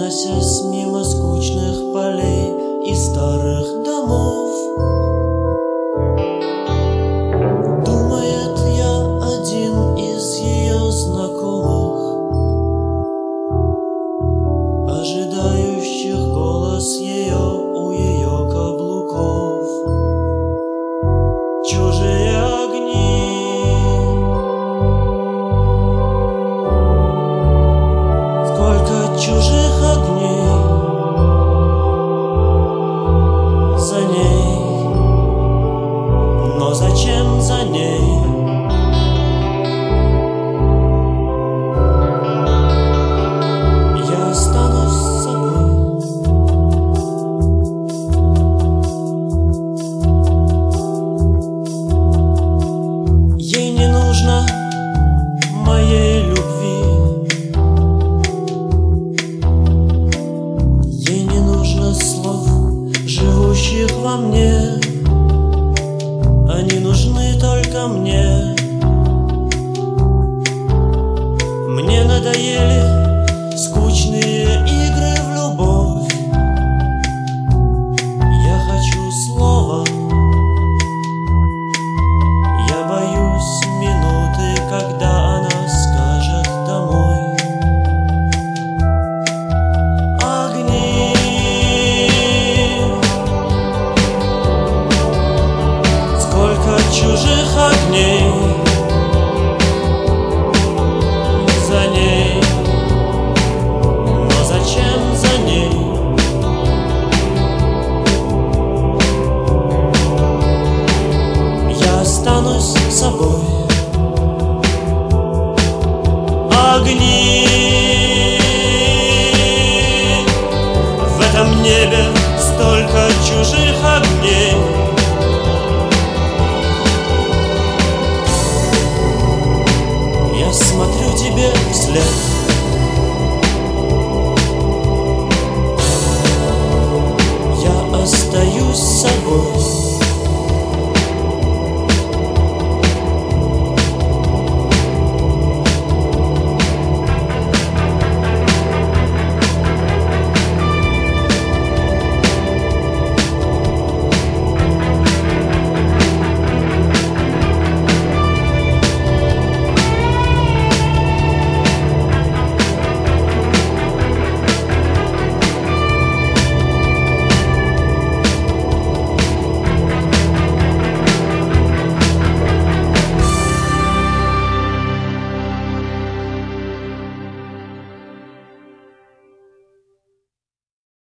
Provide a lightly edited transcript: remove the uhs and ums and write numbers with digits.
проносясь мимо скучных полей и старых домов. Думает, я один из ее знакомых, ожидающих голос ее у ее каблуков. Чужие огни, сколько чужих огней за ней, но зачем за ней? Я останусь с собой. Ей не нужно моей любви, ей не нужно слов, живущих во мне. Они нужны только мне. Мне надоели скучные игры в любовь. Я хочу слова. Я боюсь минуты, когда она скажет домой. Огни, сколько чужих огней за ней, но зачем за ней? Я останусь с собой. Огни в этом небе, столько чужих огней. Я смотрю тебе вслед.